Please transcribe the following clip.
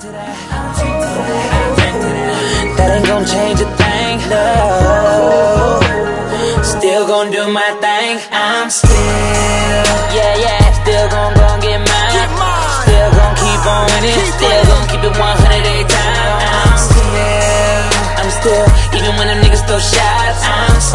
That ain't gon' change a thing, no. Still gon' do my thing. I'm still, still gon' get mine. Still gon' keep on winning. Still gon' keep it 100 every time. I'm still, even when them niggas throw shots, I'm still